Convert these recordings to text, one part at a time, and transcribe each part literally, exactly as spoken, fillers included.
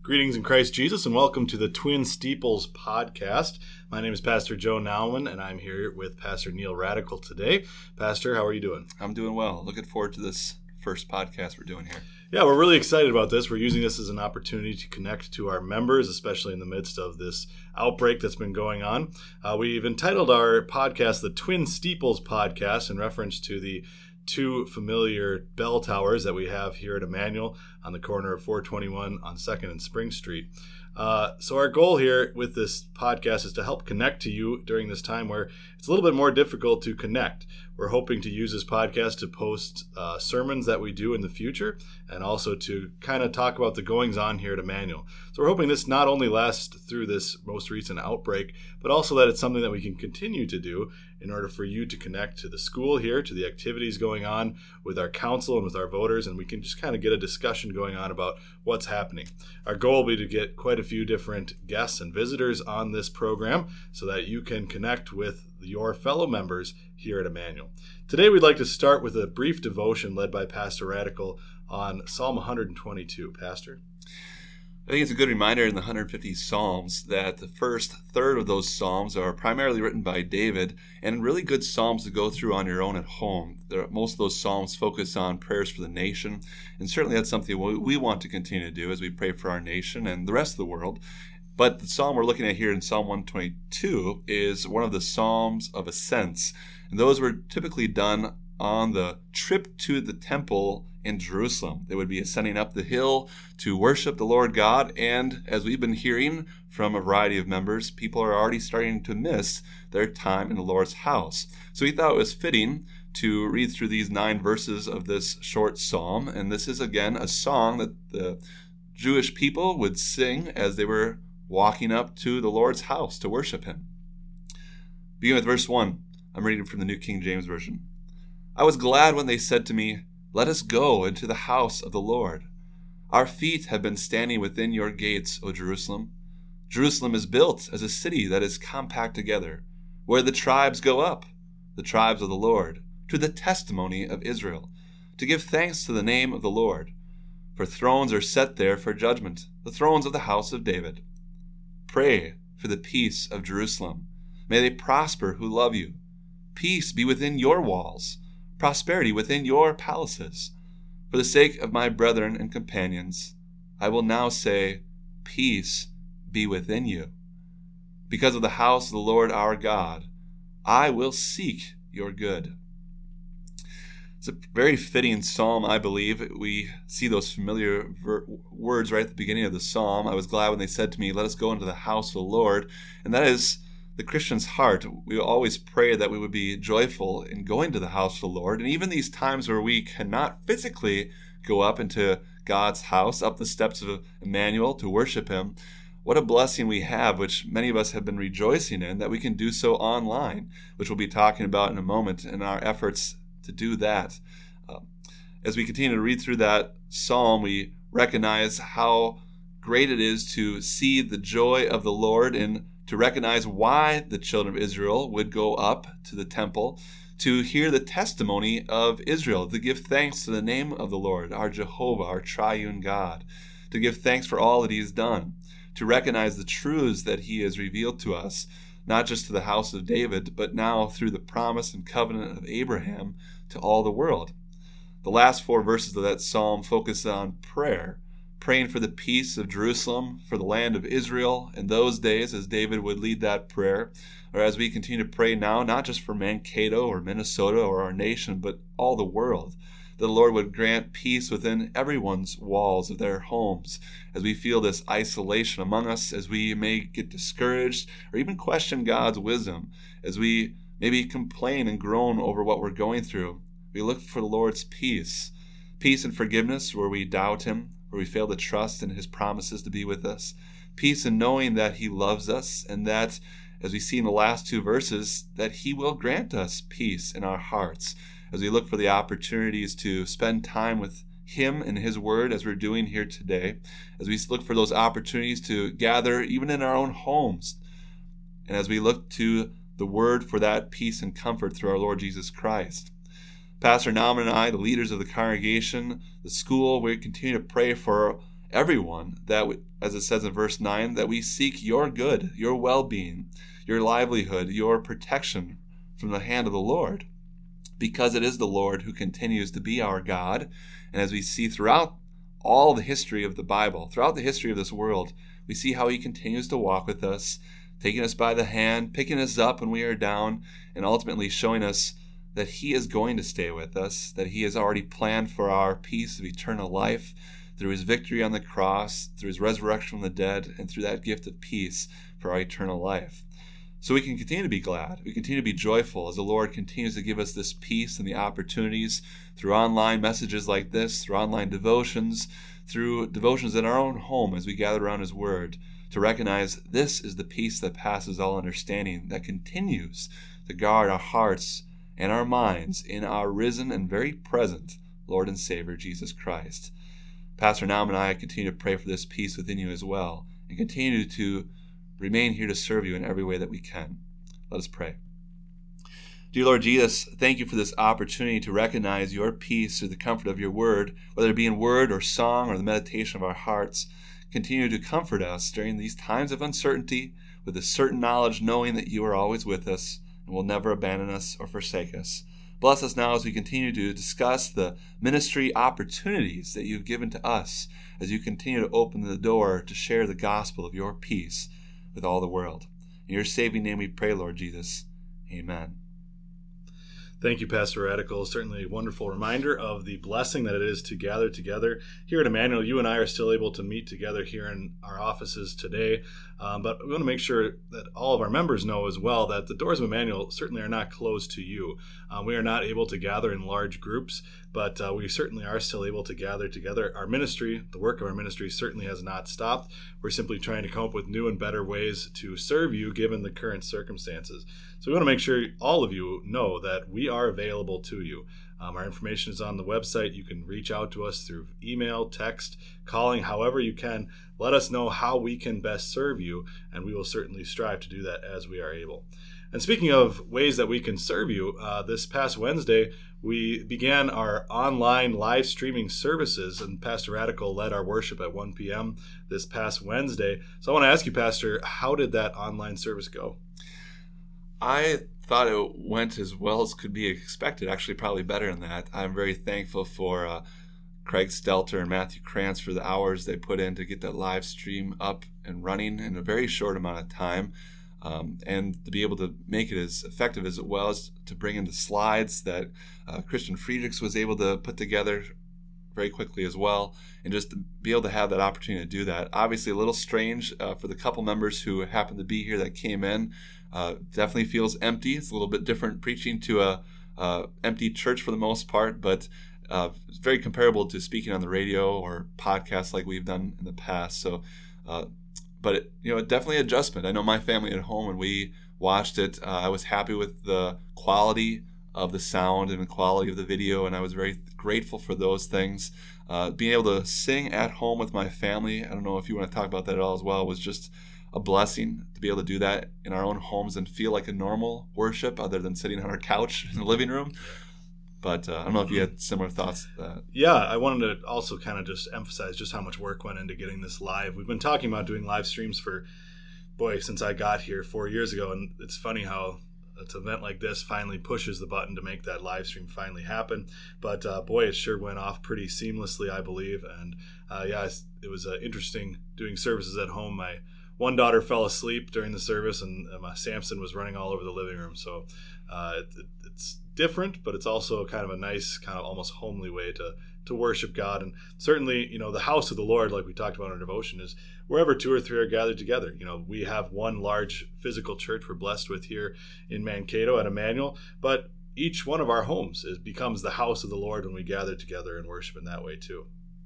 Greetings in Christ Jesus, and welcome to the Twin Steeples podcast. My name is Pastor Joe Nauman, and I'm here with Pastor Neil Radical today. Pastor, how are you doing? I'm doing well. Looking forward to this first podcast we're doing here. Yeah, we're really excited about this. We're using this as an opportunity to connect to our members, especially in the midst of this outbreak that's been going on. Uh, we've entitled our podcast the Twin Steeples Podcast in reference to the two familiar bell towers that we have here at Emmanuel on the corner of four twenty-one on second and Spring Street. Uh, so our goal here with this podcast is to help connect to you during this time where it's a little bit more difficult to connect. We're hoping to use this podcast to post uh, sermons that we do in the future and also to kind of talk about the goings on here at Emmanuel. So we're hoping this not only lasts through this most recent outbreak, but also that it's something that we can continue to do in order for you to connect to the school here, to the activities going on with our council and with our voters, and we can just kind of get a discussion going on about what's happening. Our goal will be to get quite a few different guests and visitors on this program so that you can connect with your fellow members here at Emmanuel. Today we'd like to start with a brief devotion led by Pastor Radical on Psalm one twenty-two. Pastor? I think it's a good reminder in the one hundred fifty Psalms that the first third of those Psalms are primarily written by David and really good Psalms to go through on your own at home. There, most of those Psalms focus on prayers for the nation, and certainly that's something we want to continue to do as we pray for our nation and the rest of the world. But the Psalm we're looking at here in Psalm one twenty-two is one of the Psalms of Ascents, and those were typically done on the trip to the temple in Jerusalem. They would be ascending up the hill to worship the Lord God, and as we've been hearing from a variety of members, people are already starting to miss their time in the Lord's house. So we thought it was fitting to read through these nine verses of this short psalm, and this is again a song that the Jewish people would sing as they were walking up to the Lord's house to worship Him. Beginning with verse one, I'm reading from the New King James Version. I was glad when they said to me, "Let us go into the house of the Lord. Our feet have been standing within your gates, O Jerusalem. Jerusalem is built as a city that is compact together, where the tribes go up, the tribes of the Lord, to the testimony of Israel, to give thanks to the name of the Lord. For thrones are set there for judgment, the thrones of the house of David. Pray for the peace of Jerusalem. May they prosper who love you. Peace be within your walls, prosperity within your palaces. For the sake of my brethren and companions, I will now say, peace be within you. Because of the house of the Lord our God, I will seek your good." It's a very fitting psalm, I believe. We see those familiar ver- words right at the beginning of the psalm. I was glad when they said to me, "Let us go into the house of the Lord." And that is the Christian's heart. We always pray that we would be joyful in going to the house of the Lord. And even these times where we cannot physically go up into God's house, up the steps of Emmanuel to worship Him, what a blessing we have, which many of us have been rejoicing in, that we can do so online, which we'll be talking about in a moment in our efforts to do that. Uh, as we continue to read through that psalm, we recognize how great it is to see the joy of the Lord and to recognize why the children of Israel would go up to the temple, to hear the testimony of Israel, to give thanks to the name of the Lord, our Jehovah, our triune God, to give thanks for all that He has done, to recognize the truths that He has revealed to us, not just to the house of David, but now through the promise and covenant of Abraham to all the world. The last four verses of that psalm focus on prayer, praying for the peace of Jerusalem, for the land of Israel in those days as David would lead that prayer, or as we continue to pray now, not just for Mankato or Minnesota or our nation, but all the world, that the Lord would grant peace within everyone's walls of their homes as we feel this isolation among us, as we may get discouraged or even question God's wisdom, as we maybe complain and groan over what we're going through. We look for the Lord's peace, peace and forgiveness where we doubt Him, where we fail to trust in His promises to be with us, peace in knowing that He loves us and that, as we see in the last two verses, that He will grant us peace in our hearts as we look for the opportunities to spend time with Him and His Word as we're doing here today, as we look for those opportunities to gather even in our own homes, and as we look to the Word for that peace and comfort through our Lord Jesus Christ. Pastor Nauman and I, the leaders of the congregation, the school, we continue to pray for everyone, that, we, as it says in verse nine, that we seek your good, your well-being, your livelihood, your protection from the hand of the Lord, because it is the Lord who continues to be our God. And as we see throughout all the history of the Bible, throughout the history of this world, we see how he continues to walk with us, taking us by the hand, picking us up when we are down, and ultimately showing us that he is going to stay with us, that he has already planned for our peace of eternal life through his victory on the cross, through his resurrection from the dead, and through that gift of peace for our eternal life. So we can continue to be glad. We continue to be joyful as the Lord continues to give us this peace and the opportunities through online messages like this, through online devotions, through devotions in our own home as we gather around his word, to recognize this is the peace that passes all understanding, that continues to guard our hearts and our minds in our risen and very present Lord and Savior, Jesus Christ. Pastor Naum and I continue to pray for this peace within you as well, and continue to remain here to serve you in every way that we can. Let us pray. Dear Lord Jesus, thank you for this opportunity to recognize your peace through the comfort of your word, whether it be in word or song or the meditation of our hearts. Continue to comfort us during these times of uncertainty with a certain knowledge, knowing that you are always with us and will never abandon us or forsake us. Bless us now as we continue to discuss the ministry opportunities that you've given to us, as you continue to open the door to share the gospel of your peace with all the world. In your saving name we pray, Lord Jesus. Amen. Thank you, Pastor Radical. Certainly a wonderful reminder of the blessing that it is to gather together. Here at Emmanuel, you and I are still able to meet together here in our offices today, um, but we want to make sure that all of our members know as well that the doors of Emmanuel certainly are not closed to you. Um, we are not able to gather in large groups, but uh, we certainly are still able to gather together. Our ministry, the work of our ministry, certainly has not stopped. We're simply trying to come up with new and better ways to serve you given the current circumstances. So we want to make sure all of you know that we are available to you. Um, our information is on the website. You can reach out to us through email, text, calling, however you can. Let us know how we can best serve you, and we will certainly strive to do that as we are able. And speaking of ways that we can serve you, uh, this past Wednesday, we began our online live streaming services, and Pastor Radical led our worship at one p.m. this past Wednesday. So I want to ask you, Pastor, how did that online service go? I thought it went as well as could be expected, actually probably better than that. I'm very thankful for uh, Craig Stelter and Matthew Krantz for the hours they put in to get that live stream up and running in a very short amount of time. Um, and to be able to make it as effective as it was, to bring in the slides that uh, Christian Friedrichs was able to put together very quickly as well, and just to be able to have that opportunity to do that. Obviously a little strange uh, for the couple members who happened to be here that came in. Uh, definitely feels empty. It's a little bit different preaching to a uh, empty church for the most part, but uh, it's very comparable to speaking on the radio or podcasts like we've done in the past. So uh, But, it, you know, definitely adjustment. I know my family at home, when we watched it, uh, I was happy with the quality of the sound and the quality of the video, and I was very grateful for those things. Uh, being able to sing at home with my family, I don't know if you want to talk about that at all as well, was just a blessing to be able to do that in our own homes and feel like a normal worship other than sitting on our couch in the living room. But uh, I don't know if you had similar thoughts to that. Yeah, I wanted to also kind of just emphasize just how much work went into getting this live. We've been talking about doing live streams for, boy, since I got here four years ago. And it's funny how an event like this finally pushes the button to make that live stream finally happen. But uh, boy, it sure went off pretty seamlessly, I believe. And uh, yeah, it was uh, interesting doing services at home. My one daughter fell asleep during the service, and uh, my Samson was running all over the living room. So uh, it, it's different, but it's also kind of a nice, kind of almost homely way to to worship God. And certainly, you know, the house of the Lord, like we talked about in our devotion, is wherever two or three are gathered together. You know, we have one large physical church we're blessed with here in Mankato at Emmanuel, but each one of our homes is, becomes the house of the Lord when we gather together and worship in that way too.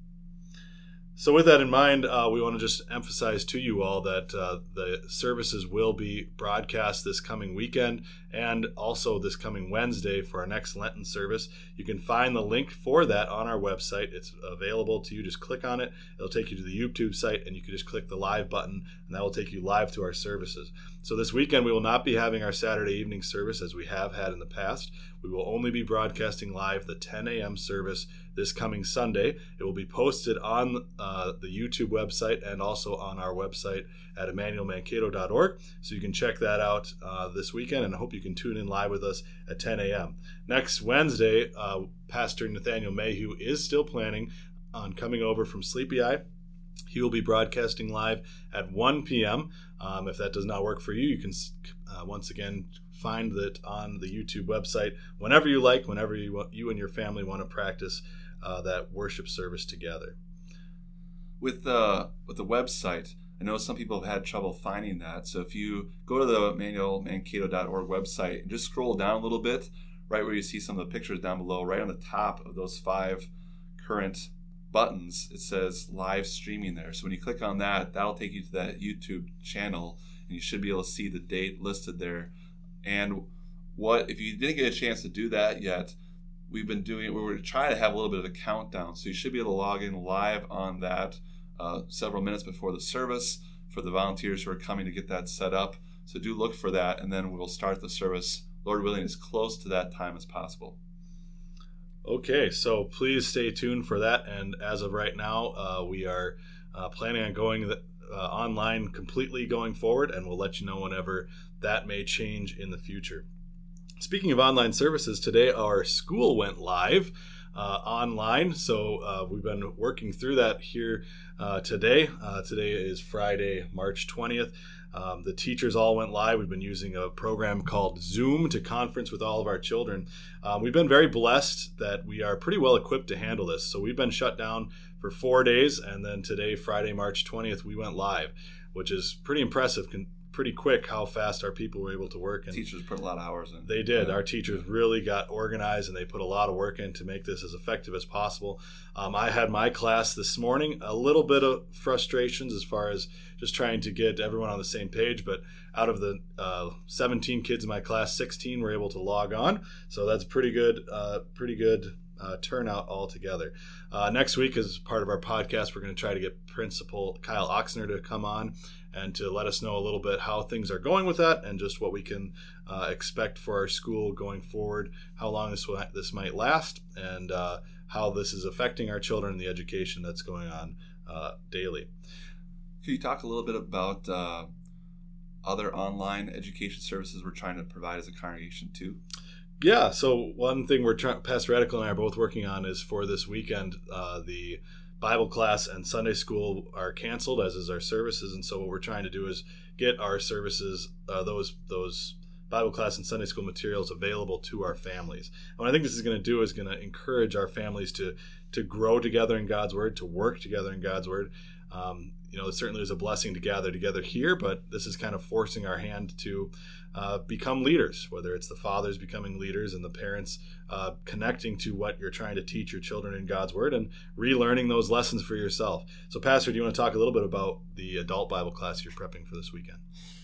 So with that in mind, uh, we want to just emphasize to you all that uh, the services will be broadcast this coming weekend and also this coming Wednesday for our next Lenten service. You can find the link for that on our website. It's available to you. Just click on it. It'll take you to the YouTube site, and you can just click the live button, and that will take you live to our services. So this weekend, we will not be having our Saturday evening service as we have had in the past. We will only be broadcasting live the ten a.m. service this coming Sunday. It will be posted on uh, the YouTube website and also on our website at emmanuel mankato dot org. So you can check that out uh, this weekend, and I hope you can tune in live with us at ten a.m. Next Wednesday, uh, Pastor Nathaniel Mayhew is still planning on coming over from Sleepy Eye. He will be broadcasting live at one p.m. Um, if that does not work for you, you can uh, once again find that on the YouTube website whenever you like, whenever you, you and your family want to practice uh, that worship service together. With the with the website, I know some people have had trouble finding that. So if you go to the emmanuel mankato dot org website and just scroll down a little bit, right where you see some of the pictures down below, right on the top of those five current buttons, it says live streaming there. So when you click on that, that'll take you to that YouTube channel, and you should be able to see the date listed there. And what if you didn't get a chance to do that yet, we've been doing it, we were trying to have a little bit of a countdown. So you should be able to log in live on that uh, several minutes before the service for the volunteers who are coming to get that set up. So do look for that, and then we'll start the service, Lord willing, as close to that time as possible. Okay, so please stay tuned for that. And as of right now, uh, we are uh, planning on going the, uh, online completely going forward, and we'll let you know whenever that may change in the future. Speaking of online services, today our school went live uh, online. So uh, we've been working through that here uh, today. Uh, today is Friday, March twentieth. Um, the teachers all went live. We've been using a program called Zoom to conference with all of our children. Um, we've been very blessed that we are pretty well equipped to handle this. So we've been shut down for four days, and then today, Friday, March twentieth, we went live, which is pretty impressive, con- pretty quick how fast our people were able to work. And teachers put a lot of hours in. They did. Yeah. Our teachers really got organized, and they put a lot of work in to make this as effective as possible. Um, I had my class this morning, a little bit of frustrations as far as just trying to get everyone on the same page, but out of the uh, seventeen kids in my class, sixteen were able to log on, so that's pretty good, uh, pretty good uh, turnout altogether. Uh, next week, as part of our podcast, we're going to try to get Principal Kyle Oxner to come on and to let us know a little bit how things are going with that, and just what we can uh, expect for our school going forward, how long this will, this might last, and uh, how this is affecting our children and the education that's going on uh, daily. Could you talk a little bit about uh, other online education services we're trying to provide as a congregation too? Yeah, so one thing we're trying, Pastor Radical and I are both working on is for this weekend, uh, the Bible class and Sunday school are canceled, as is our services, and so what we're trying to do is get our services, uh, those those Bible class and Sunday school materials available to our families. And what I think this is going to do is going to encourage our families to to grow together in God's Word, to work together in God's Word. Um, you know, it certainly is a blessing to gather together here, but this is kind of forcing our hand to uh, become leaders, whether it's the fathers becoming leaders and the parents uh, connecting to what you're trying to teach your children in God's Word and relearning those lessons for yourself. So, Pastor, do you want to talk a little bit about the adult Bible class you're prepping for this weekend?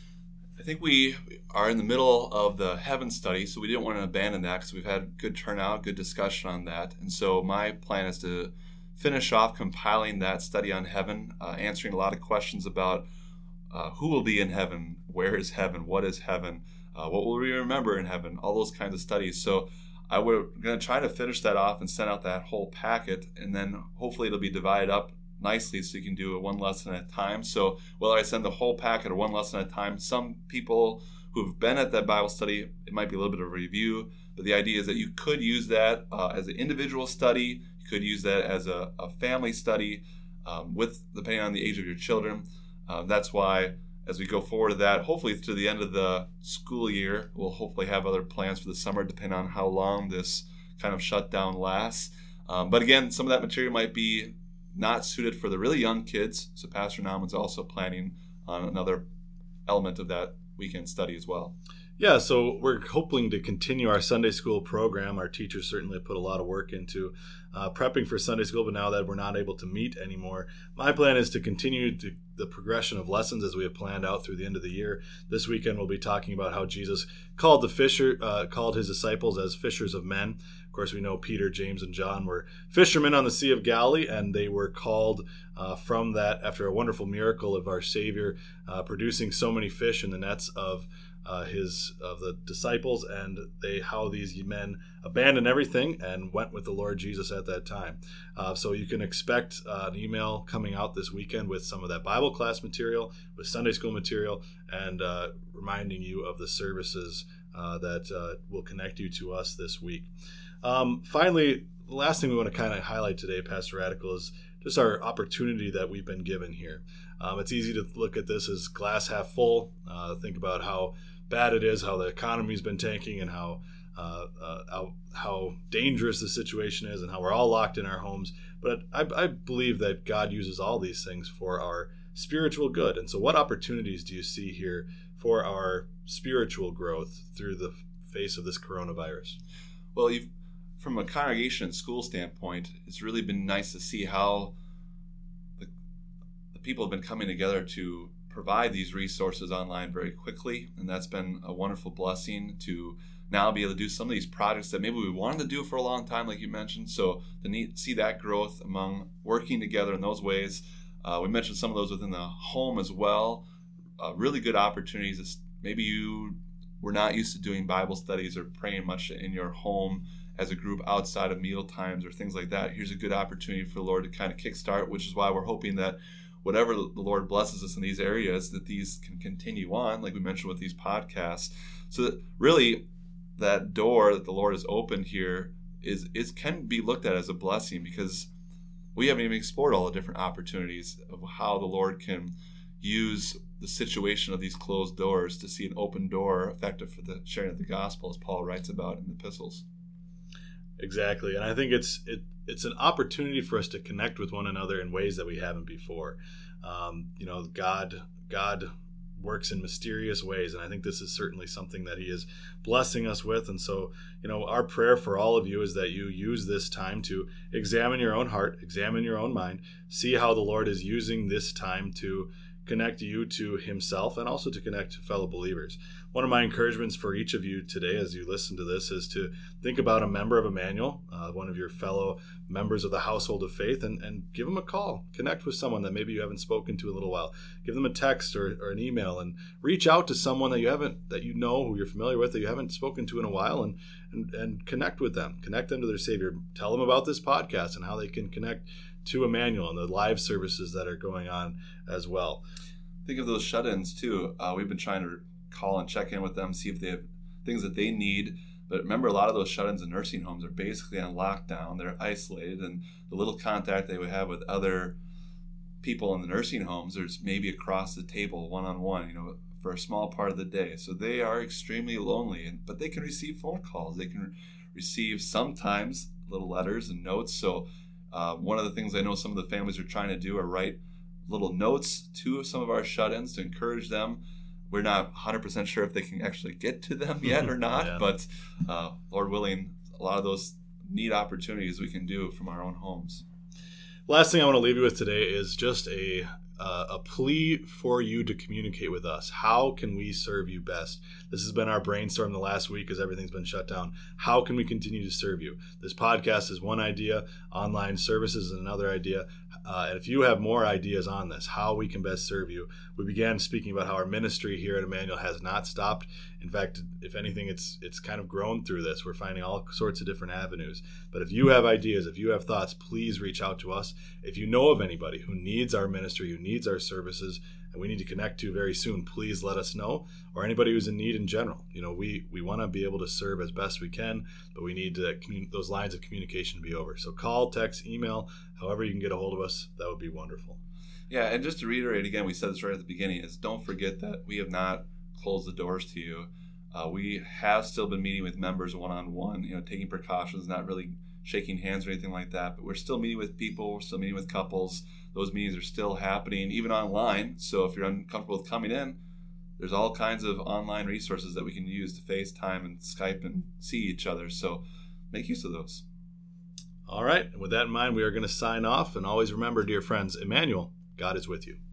I think we are in the middle of the Heaven study, so we didn't want to abandon that because we've had good turnout, good discussion on that. And so my plan is to finish off compiling that study on heaven, uh, answering a lot of questions about uh, who will be in heaven, where is heaven, what is heaven, uh, what will we remember in heaven, all those kinds of studies. So I we're going to try to finish that off and send out that whole packet, and then hopefully it'll be divided up nicely so you can do it one lesson at a time. So whether I send the whole packet or one lesson at a time, some people who've been at that Bible study, it might be a little bit of a review, but the idea is that you could use that uh, as an individual study. You could use that as a, a family study um, with, depending on the age of your children. Uh, that's why as we go forward to that, hopefully to the end of the school year, we'll hopefully have other plans for the summer depending on how long this kind of shutdown lasts. Um, but again, some of that material might be not suited for the really young kids. So Pastor Nauman's also planning on another element of that weekend study as well. Yeah, so we're hoping to continue our Sunday school program. Our teachers certainly put a lot of work into uh, prepping for Sunday school, but now that we're not able to meet anymore, my plan is to continue to, the progression of lessons as we have planned out through the end of the year. This weekend we'll be talking about how Jesus called the fisher, uh, called his disciples as fishers of men. Of course, we know Peter, James, and John were fishermen on the Sea of Galilee, and they were called uh, from that after a wonderful miracle of our Savior uh, producing so many fish in the nets of uh, his of the disciples, and they how these men abandoned everything and went with the Lord Jesus at that time. Uh, so you can expect uh, an email coming out this weekend with some of that Bible class material, with Sunday school material, and uh, reminding you of the services uh, that uh, will connect you to us this week. Um, finally, the last thing we want to kind of highlight today, Pastor Radical, is just our opportunity that we've been given here. Um, it's easy to look at this as glass half full, uh, think about how bad it is, how the economy's been tanking, and how, uh, uh, how how dangerous the situation is, and how we're all locked in our homes. But I, I believe that God uses all these things for our spiritual good. And so what opportunities do you see here for our spiritual growth through the face of this coronavirus? Well, you've, from a congregation and school standpoint, it's really been nice to see how the, the people have been coming together to provide these resources online very quickly, and that's been a wonderful blessing to now be able to do some of these projects that maybe we wanted to do for a long time, like you mentioned. So to need, see that growth among working together in those ways. Uh, we mentioned some of those within the home as well. Uh, really good opportunities. It's, maybe you were not used to doing Bible studies or praying much in your home as a group outside of meal times or things like that. Here's a good opportunity for the Lord to kind of kickstart, which is why we're hoping that whatever the Lord blesses us in these areas, that these can continue on, like we mentioned with these podcasts. So that really that door that the Lord has opened here is, is can be looked at as a blessing, because we haven't even explored all the different opportunities of how the Lord can use the situation of these closed doors to see an open door effective for the sharing of the gospel, as Paul writes about in the epistles. Exactly. And I think it's it it's an opportunity for us to connect with one another in ways that we haven't before. Um, you know, God God works in mysterious ways, and I think this is certainly something that he is blessing us with. And so, you know, our prayer for all of you is that you use this time to examine your own heart, examine your own mind, see how the Lord is using this time to connect you to himself and also to connect to fellow believers. One of my encouragements for each of you today as you listen to this is to think about a member of Emmanuel, uh, one of your fellow members of the household of faith, and, and give them a call. Connect with someone that maybe you haven't spoken to in a little while. Give them a text or, or an email, and reach out to someone that you haven't, that you know, who you're familiar with, that you haven't spoken to in a while, and, and, and connect with them. Connect them to their Savior. Tell them about this podcast and how they can connect to Emmanuel and the live services that are going on as well. Think of those shut-ins too. Uh, we've been trying to call and check in with them, see if they have things that they need. But remember, a lot of those shut-ins in nursing homes are basically on lockdown. They're isolated, and the little contact they would have with other people in the nursing homes is maybe across the table, one-on-one, you know, for a small part of the day. So they are extremely lonely, and but they can receive phone calls. They can receive sometimes little letters and notes. So uh, one of the things I know some of the families are trying to do are write little notes to some of our shut-ins to encourage them. We're not one hundred percent sure if they can actually get to them yet or not, yeah. but uh, Lord willing, a lot of those neat opportunities we can do from our own homes. Last thing I want to leave you with today is just a uh, a plea for you to communicate with us. How can we serve you best? This has been our brainstorm the last week as everything's been shut down. How can we continue to serve you? This podcast is one idea. Online services is another idea. Uh, and if you have more ideas on this, how we can best serve you, we began speaking about how our ministry here at Emmanuel has not stopped. In fact, if anything, it's it's kind of grown through this. We're finding all sorts of different avenues. But if you have ideas, if you have thoughts, please reach out to us. If you know of anybody who needs our ministry, who needs our services, and we need to connect to very soon, please let us know. Or anybody who's in need in general. You know, we, we want to be able to serve as best we can, but we need to commun- those lines of communication to be over. So call, text, email, however you can get a hold of us, that would be wonderful. Yeah, and just to reiterate again, we said this right at the beginning, is don't forget that we have not closed the doors to you. Uh, we have still been meeting with members one-on-one, you know, taking precautions, not really shaking hands or anything like that, but we're still meeting with people, we're still meeting with couples. Those meetings are still happening, even online. So if you're uncomfortable with coming in, there's all kinds of online resources that we can use to FaceTime and Skype and see each other. So make use of those. All right. And with that in mind, we are going to sign off. And always remember, dear friends, Emmanuel, God is with you.